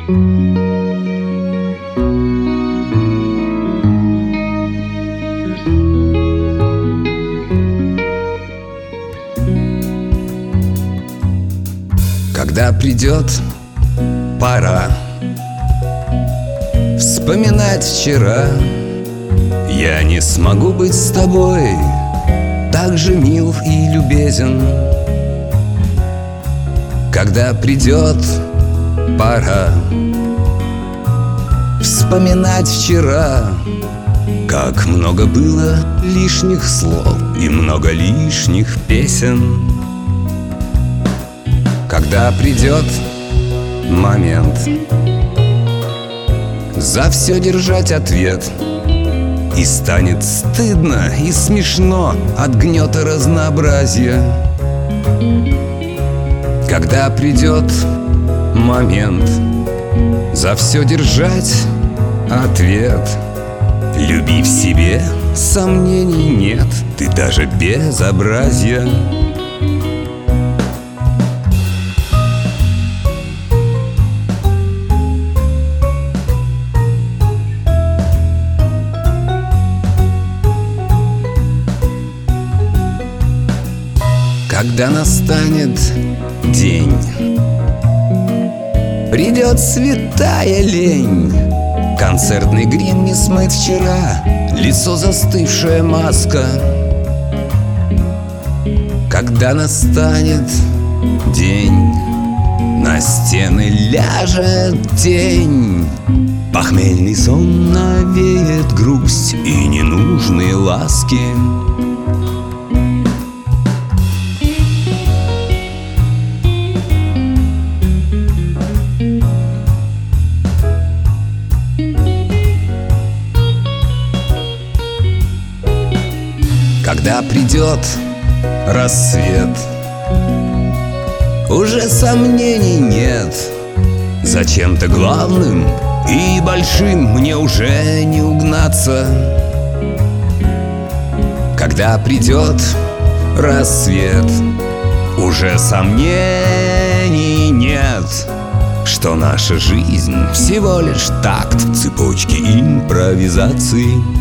Когда придет пора вспоминать вчера, я не смогу быть с тобой так же мил и любезен. Когда придет пора вспоминать вчера, как много было лишних слов и много лишних песен. Когда придет момент за все держать ответ, и станет стыдно и смешно от гнета разнообразия. Когда придет момент за все держать ответ, люби в себе, сомнений нет, ты даже безобразие. Когда настанет день, придет святая лень, концертный грим не смыть вчера, лицо застывшая маска. Когда настанет день, на стены ляжет тень, похмельный сон навеет грусть и ненужные ласки. Когда придет рассвет, уже сомнений нет, зачем-то главным и большим мне уже не угнаться. Когда придет рассвет, уже сомнений нет, что наша жизнь всего лишь такт в цепочке импровизации.